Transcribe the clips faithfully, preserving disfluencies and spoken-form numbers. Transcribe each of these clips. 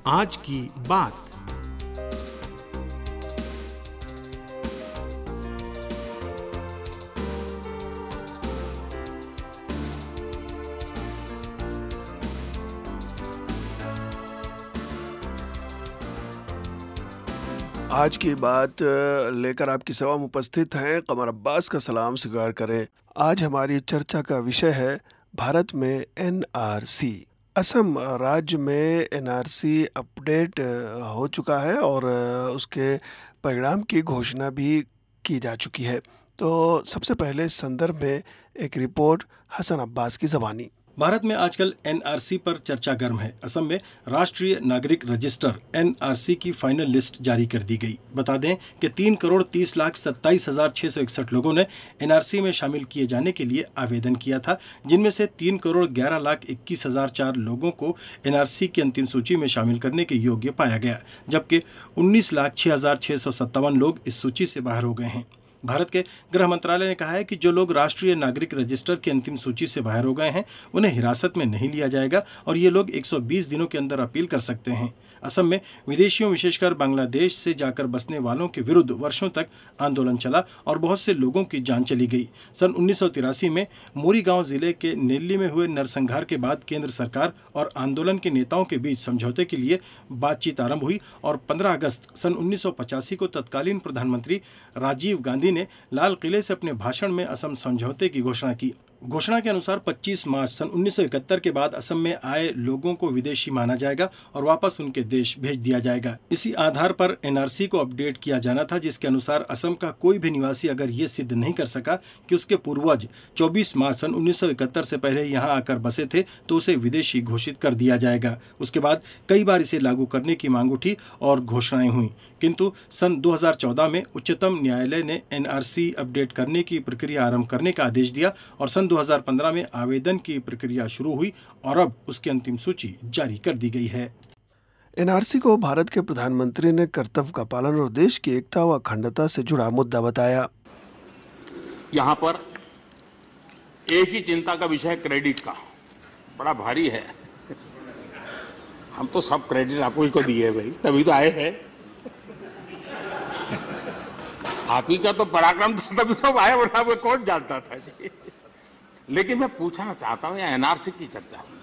आज की बात। आज की बात लेकर आपकी सेवा में उपस्थित हैं कमर अब्बास का सलाम स्वीकार करें। आज हमारी चर्चा का विषय है भारत में एन आर सी। असम राज्य में एन आर सी अपडेट हो चुका है और उसके परिणाम की घोषणा भी की जा चुकी है। तो सबसे पहले इस संदर्भ में एक रिपोर्ट हसन अब्बास की ज़बानी। भारत में आजकल एन आर सी पर चर्चा गर्म है। असम में राष्ट्रीय नागरिक रजिस्टर एन आर सी की फाइनल लिस्ट जारी कर दी गई। बता दें कि तीन करोड़ तीस लाख सत्ताईस हजार छह सौ इकसठ लोगों ने एन आर सी में शामिल किए जाने के लिए आवेदन किया था, जिनमें से तीन करोड़ ग्यारह लाख इक्कीस हजार चार लोगों को एन आर सी की अंतिम सूची में शामिल करने के योग्य पाया गया, जबकि उन्नीस लाख छह हजार छह सौ सत्तावन लोग इस सूची से बाहर हो गए हैं। भारत के गृह मंत्रालय ने कहा है कि जो लोग राष्ट्रीय नागरिक रजिस्टर की अंतिम सूची से बाहर हो गए हैं, उन्हें हिरासत में नहीं लिया जाएगा और ये लोग एक सौ बीस दिनों के अंदर अपील कर सकते हैं। असम में विदेशियों, विशेषकर बांग्लादेश से जाकर बसने वालों के विरुद्ध वर्षों तक आंदोलन चला और बहुत से लोगों की जान चली गई। सन उन्नीस सौ तिरासी में मोरीगांव जिले के नेल्ली में हुए नरसंहार के बाद केंद्र सरकार और आंदोलन के नेताओं के बीच समझौते के लिए बातचीत आरंभ हुई और पंद्रह अगस्त सन उन्नीस सौ पचासी को तत्कालीन प्रधानमंत्री राजीव गांधी ने लाल किले से अपने भाषण में असम समझौते की घोषणा की। घोषणा के अनुसार पच्चीस मार्च सन उन्नीस सौ इकहत्तर के बाद असम में आए लोगों को विदेशी माना जाएगा और वापस उनके देश भेज दिया जाएगा। इसी आधार पर एन आर सी को अपडेट किया जाना था, जिसके अनुसार असम का कोई भी निवासी अगर ये सिद्ध नहीं कर सका कि उसके पूर्वज चौबीस मार्च सन उन्नीस सौ इकहत्तर से पहले यहाँ आकर बसे थे, तो उसे विदेशी घोषित कर दिया जाएगा। उसके बाद कई बार इसे लागू करने की मांग उठी और घोषणाएं हुई, किंतु सन दो हज़ार चौदह में उच्चतम न्यायालय ने एन आर सी अपडेट करने की प्रक्रिया आरंभ करने का आदेश दिया और सन दो हज़ार पंद्रह में आवेदन की प्रक्रिया शुरू हुई और अब उसकी अंतिम सूची जारी कर दी गई है। एन आर सी को भारत के प्रधानमंत्री ने कर्तव्य का पालन और देश की एकता व अखंडता से जुड़ा मुद्दा बताया। यहाँ पर एक ही चिंता का विषय क्रेडिट का बड़ा भारी है। हम तो सब क्रेडिट आपको ही को दिए भाई, तभी तो आए हैं। आप ही का तो पराक्रम था, तभी तो आए, वरना वो कौन जानता था जी। लेकिन मैं पूछना चाहता हूं, एन आर सी की चर्चा हुई,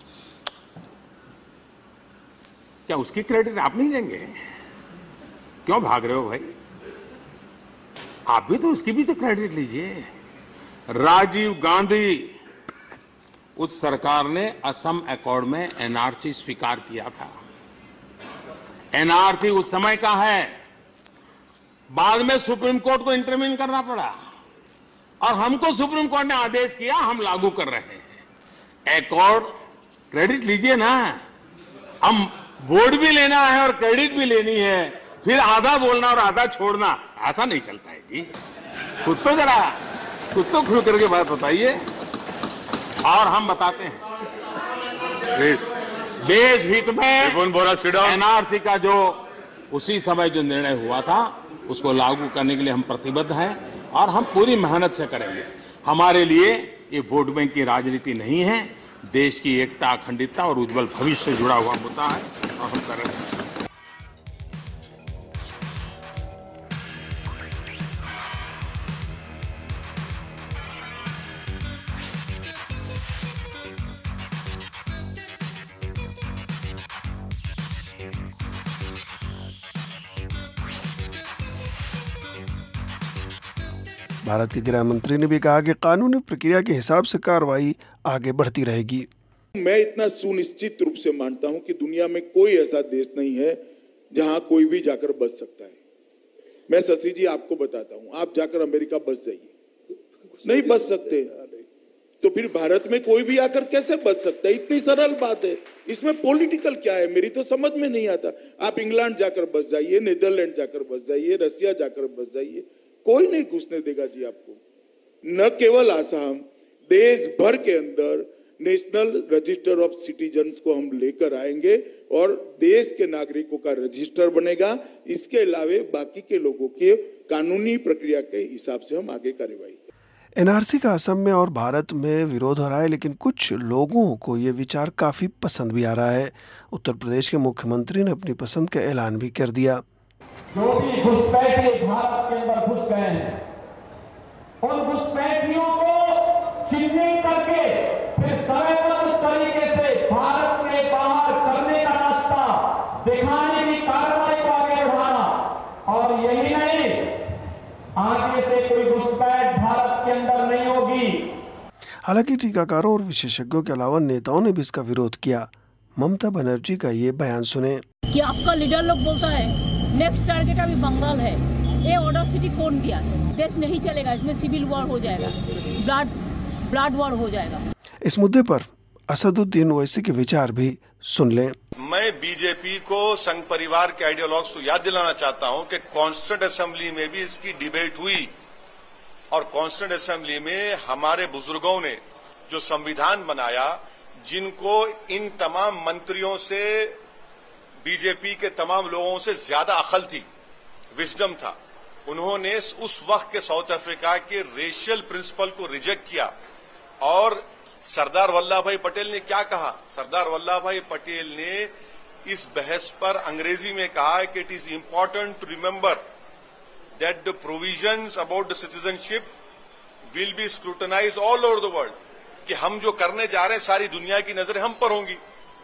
क्या उसकी क्रेडिट आप नहीं लेंगे? क्यों भाग रहे हो भाई? आप भी तो उसकी भी तो क्रेडिट लीजिए। राजीव गांधी, उस सरकार ने असम अकॉर्ड में एन आर सी स्वीकार किया था। एन आर सी उस समय का है, बाद में सुप्रीम कोर्ट को इंटरवीन करना पड़ा और हमको सुप्रीम कोर्ट ने आदेश किया, हम लागू कर रहे हैं। अकॉर्ड क्रेडिट लीजिए ना, हम वोट भी लेना है और क्रेडिट भी लेनी है, फिर आधा बोलना और आधा छोड़ना, ऐसा नहीं चलता है जी। खुद तो जरा खुद तो खुल करके बात बताइए। और हम बताते हैं देश देश हित में एन आर सी का जो उसी समय जो निर्णय हुआ था उसको लागू करने के लिए हम प्रतिबद्ध हैं और हम पूरी मेहनत से करेंगे। हमारे लिए ये वोट बैंक की राजनीति नहीं है, देश की एकता, अखंडता और उज्जवल भविष्य से जुड़ा हुआ मुद्दा है और हम कर रहे हैं। भारत के गृह मंत्री ने भी कहा कि कानूनी प्रक्रिया के हिसाब से कार्रवाई आगे बढ़ती रहेगी। मैं इतना सुनिश्चित रूप से मानता हूं कि दुनिया में कोई ऐसा देश नहीं है जहां कोई भी जाकर बच सकता है। मैं शशि जी आपको बताता हूं, आप जाकर अमेरिका बच जाइए, नहीं बच सकते, तो फिर भारत में कोई भी आकर कैसे बच सकता है? इतनी सरल बात है, इसमें पॉलिटिकल क्या है मेरी तो समझ में नहीं आता। आप इंग्लैंड जाकर बच जाइए, नीदरलैंड जाकर बच जाइए, रसिया जाकर बच जाइए, कोई नहीं घुसने देगा जी आपको। न केवल आसाम, देश भर के अंदर नेशनल रजिस्टर ऑफ सिटीजन्स को हम लेकर आएंगे और देश के नागरिकों का रजिस्टर बनेगा। इसके अलावे बाकी के लोगों के कानूनी प्रक्रिया के हिसाब से हम आगे कार्रवाई। एनआरसी का असम में और भारत में विरोध हो रहा है, लेकिन कुछ लोगों को ये विचार काफ़ी पसंद भी आ रहा है। उत्तर प्रदेश के मुख्यमंत्री ने अपनी पसंद का ऐलान भी कर दिया। जो भी घुसपैठिए भारत के अंदर घुस गए हैं, उन घुसपैठियों को चिन्हित करके फिर समयबद्ध तरीके से भारत के बाहर करने का रास्ता दिखाने की कार्रवाई को आगे बढ़ाना, और यही नहीं, आगे से कोई घुसपैठ भारत के अंदर नहीं होगी। हालांकि टीकाकारों और विशेषज्ञों के अलावा नेताओं ने भी इसका विरोध किया। ममता बनर्जी का ये बयान सुने। कि आपका लीडर लोग बोलता है नेक्स्ट टारगेट अभी बंगाल है, ये ऑर्डर सिटी कौन दिया? देश नहीं चलेगा, इसमें सिविल वॉर हो जाएगा, ब्लड ब्लड वॉर हो जाएगा। इस मुद्दे पर असदुद्दीन ओवैसी के विचार भी सुन लें। मैं बीजेपी को संघ परिवार के आइडियोलॉग्स को याद दिलाना चाहता हूं कि कॉन्स्टिट्यूंट असेंबली में भी इसकी डिबेट हुई, और कॉन्स्टिट्यूंट असेंबली में हमारे बुजुर्गों ने जो संविधान बनाया, जिनको इन तमाम मंत्रियों से, बीजेपी के तमाम लोगों से ज्यादा अकल थी, विजडम था, उन्होंने उस वक्त के साउथ अफ्रीका के रेशियल प्रिंसिपल को रिजेक्ट किया। और सरदार वल्लभ भाई पटेल ने क्या कहा? सरदार वल्लभ भाई पटेल ने इस बहस पर अंग्रेजी में कहा है कि it is important to remember that the provisions about the citizenship will be scrutinised all over the world, कि हम जो करने जा रहे हैं सारी दुनिया की नजरें हम पर होंगी।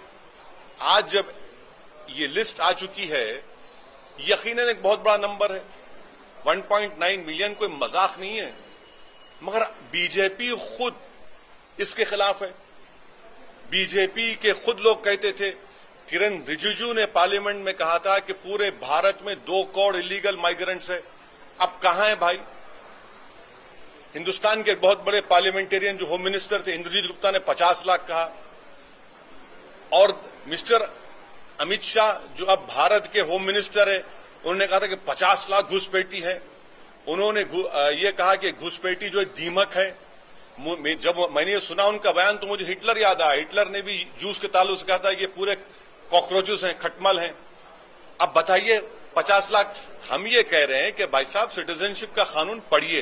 आज जब ये लिस्ट आ चुकी है, यकीनन एक बहुत बड़ा नंबर है, वन पॉइंट नाइन मिलियन, कोई मजाक नहीं है, मगर बीजेपी खुद इसके खिलाफ है। बीजेपी के खुद लोग कहते थे, किरण रिजिजू ने पार्लियामेंट में कहा था कि पूरे भारत में दो करोड़ इलीगल माइग्रेंट्स है। अब कहां है भाई? हिंदुस्तान के बहुत बड़े पार्लियामेंटेरियन जो होम मिनिस्टर थे, इंद्रजीत गुप्ता, ने पचास लाख कहा, और मिस्टर अमित शाह जो अब भारत के होम मिनिस्टर है, उन्होंने कहा था कि पचास लाख घुसपैठी है। उन्होंने ये कहा कि घुसपैठी जो दीमक है। जब मैंने ये सुना उनका बयान तो मुझे हिटलर याद आया। हिटलर ने भी जूस के ताल्लुक से कहा था कि ये पूरे कॉकरोचेस हैं, खटमल हैं। अब बताइए पचास लाख। हम ये कह रहे हैं कि भाई साहब सिटीजनशिप का कानून पढ़िए।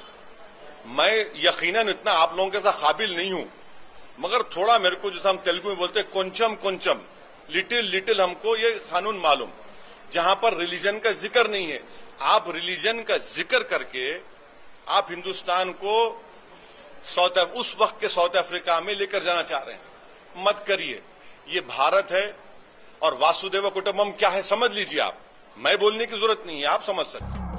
मैं यकीनन इतना आप लोगों के साथ काबिल नहीं हूं, मगर थोड़ा मेरे को, जैसा हम तेलुगु में बोलते हैं, कोंचम कोंचम, लिटिल लिटिल हमको ये कानून मालूम, जहां पर रिलीजन का जिक्र नहीं है। आप रिलीजन का जिक्र करके आप हिंदुस्तान को साउथ उस वक्त के साउथ अफ्रीका में लेकर जाना चाह रहे हैं। मत करिए। ये भारत है, और वासुदेव कुटुंबम क्या है समझ लीजिए आप। मैं बोलने की जरूरत नहीं है, आप समझ सकते हैं।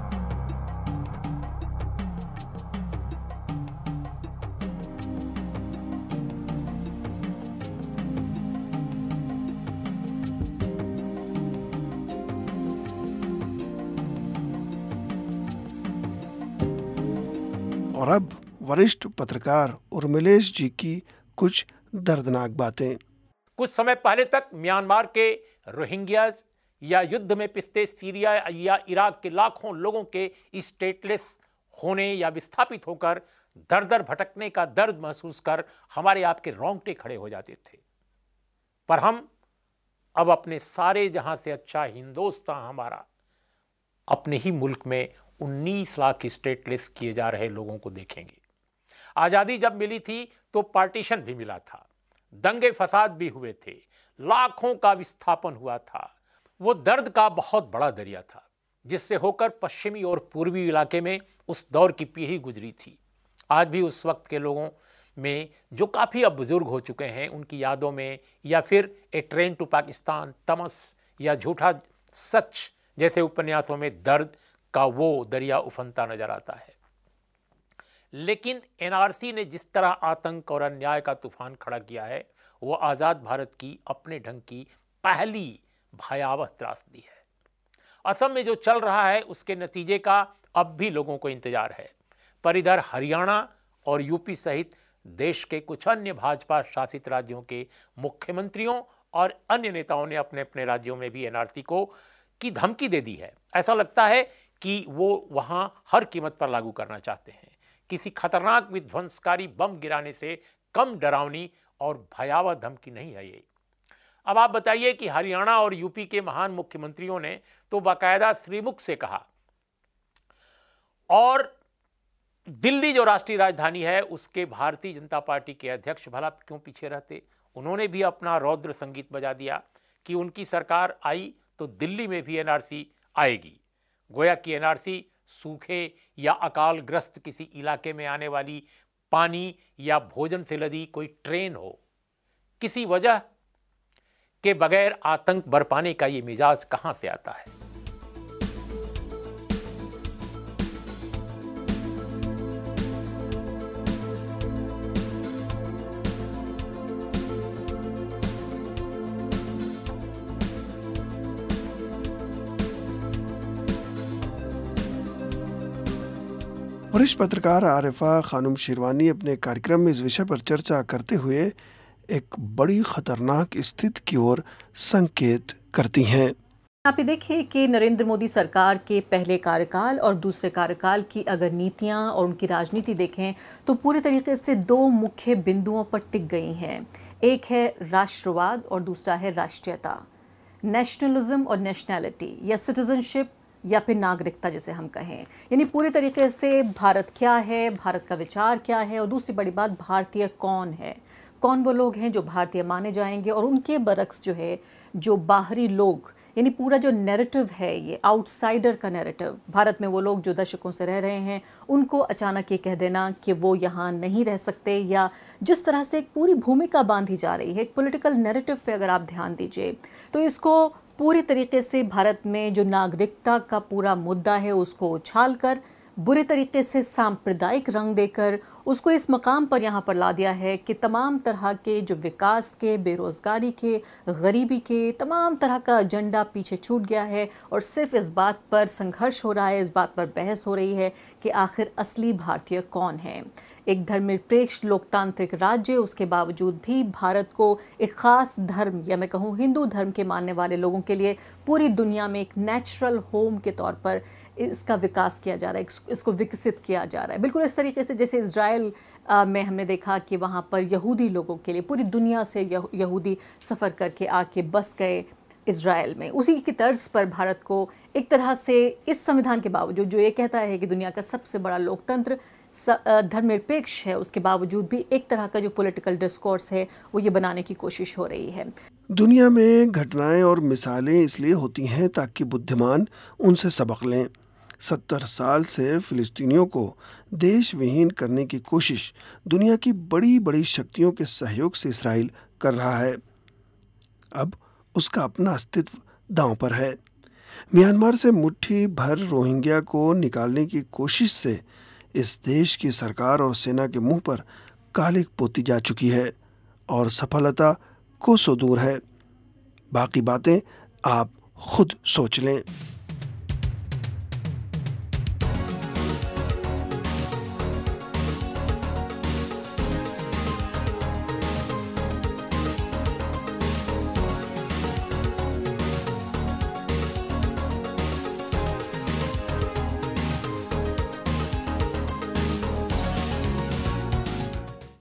और अब वरिष्ठ पत्रकार उर्मिलेश जी की कुछ दर्दनाक बातें। कुछ समय पहले तक म्यांमार के रोहिंग्याज या युद्ध में पिसते सीरिया या इराक के लाखों लोगों के स्टेटलेस होने या विस्थापित होकर दर दर भटकने का दर्द महसूस कर हमारे आपके रोंगटे खड़े हो जाते थे। पर हम अब अपने सारे जहां से अच्छा हिंदुस्तान हमारा, अपने ही मुल्क में उन्नीस लाख स्टेटलेस किए जा रहे लोगों को देखेंगे। आज़ादी जब मिली थी तो पार्टीशन भी मिला था, दंगे फसाद भी हुए थे, लाखों का विस्थापन हुआ था। वो दर्द का बहुत बड़ा दरिया था जिससे होकर पश्चिमी और पूर्वी इलाके में उस दौर की पीढ़ी गुजरी थी। आज भी उस वक्त के लोगों में जो काफ़ी अब बुजुर्ग हो चुके हैं, उनकी यादों में या फिर ए ट्रेन टू पाकिस्तान, तमस या झूठा सच जैसे उपन्यासों में दर्द का वो दरिया उफनता नजर आता है। लेकिन एनआरसी ने जिस तरह आतंक और अन्याय का तूफान खड़ा किया है, वो आज़ाद भारत की अपने ढंग की पहली भयावह त्रासदी है। असम में जो चल रहा है उसके नतीजे का अब भी लोगों को इंतजार है। पर इधर हरियाणा और यूपी सहित देश के कुछ अन्य भाजपा शासित राज्यों के मुख्यमंत्रियों और अन्य नेताओं ने अपने अपने राज्यों में भी एनआरसी को की धमकी दे दी है। ऐसा लगता है कि वो वहां हर कीमत पर लागू करना चाहते हैं। किसी खतरनाक विध्वंसकारी बम गिराने से कम डरावनी और भयावह धमकी नहीं है ये। अब आप बताइए कि हरियाणा और यूपी के महान मुख्यमंत्रियों ने तो बाकायदा श्रीमुख से कहा और दिल्ली जो राष्ट्रीय राजधानी है उसके भारतीय जनता पार्टी के अध्यक्ष भला क्यों पीछे रहते। उन्होंने भी अपना रौद्र संगीत बजा दिया कि उनकी सरकार आई तो दिल्ली में भी एनआरसी आएगी। गोया कि एनआरसी सूखे या अकालग्रस्त किसी इलाके में आने वाली पानी या भोजन से लदी कोई ट्रेन हो। किसी वजह के बगैर आतंक बरपाने का ये मिजाज कहां से आता है। वरिष्ठ पत्रकार आरिफा खानुम शिरवानी अपने कार्यक्रम में इस विषय पर चर्चा करते हुए एक बड़ी खतरनाक स्थिति की ओर संकेत करती हैं। आप ये देखिए कि नरेंद्र मोदी सरकार के पहले कार्यकाल और दूसरे कार्यकाल की अगर नीतियां और उनकी राजनीति देखें तो पूरे तरीके से दो मुख्य बिंदुओं पर टिक गई हैं। एक है राष्ट्रवाद और दूसरा है राष्ट्रीयता, नेशनलिज्म और नेशनैलिटी या सिटीजनशिप या फिर नागरिकता जिसे हम कहें। यानी पूरे तरीके से भारत क्या है, भारत का विचार क्या है, और दूसरी बड़ी बात भारतीय कौन है, कौन वो लोग हैं जो भारतीय माने जाएंगे, और उनके बरक्स जो है जो बाहरी लोग, यानी पूरा जो नैरेटिव है ये आउटसाइडर का नैरेटिव, भारत में वो लोग जो दशकों से रह रहे हैं उनको अचानक ये कह देना कि वो यहाँ नहीं रह सकते, या जिस तरह से एक पूरी भूमिका बांधी जा रही है एक पॉलिटिकल नैरेटिव पे अगर आप ध्यान दीजिए तो इसको पूरी तरीके से भारत में जो नागरिकता का पूरा मुद्दा है उसको उछाल कर बुरे तरीके से सांप्रदायिक रंग देकर उसको इस मकाम पर यहाँ पर ला दिया है कि तमाम तरह के जो विकास के, बेरोज़गारी के, गरीबी के तमाम तरह का एजेंडा पीछे छूट गया है और सिर्फ इस बात पर संघर्ष हो रहा है, इस बात पर बहस हो रही है कि आखिर असली भारतीय कौन है। एक धर्मनिरपेक्ष लोकतांत्रिक राज्य, उसके बावजूद भी भारत को एक ख़ास धर्म या मैं कहूँ हिंदू धर्म के मानने वाले लोगों के लिए पूरी दुनिया में एक नेचुरल होम के तौर पर इसका विकास किया जा रहा है, इसको विकसित किया जा रहा है। बिल्कुल इस तरीके से जैसे इज़राइल में हमने देखा कि वहाँ पर यहूदी लोगों के लिए पूरी दुनिया से यहूदी सफ़र करके आके बस गए इज़राइल में, उसी की तर्ज पर भारत को एक तरह से इस संविधान के बावजूद जो ये कहता है कि दुनिया का सबसे बड़ा लोकतंत्र धर्मनिरपेक्ष है, उसके बावजूद भी एक तरह का जो पॉलिटिकल डिस्कोर्स है वो ये बनाने की कोशिश हो रही है। दुनिया में घटनाएं और मिसालें इसलिए होती हैं ताकि बुद्धिमान उनसे सबक लें। सत्तर साल से फिलिस्तीनियों को देश विहीन करने की कोशिश दुनिया की बड़ी बड़ी शक्तियों के सहयोग से इसराइल कर रहा है। अब उसका अपना अस्तित्व दांव पर है। म्यांमार से मुट्ठी भर रोहिंग्या को निकालने की कोशिश से इस देश की सरकार और सेना के मुंह पर कालिक पोती जा चुकी है और सफलता कोसों दूर है। बाकी बातें आप खुद सोच लें।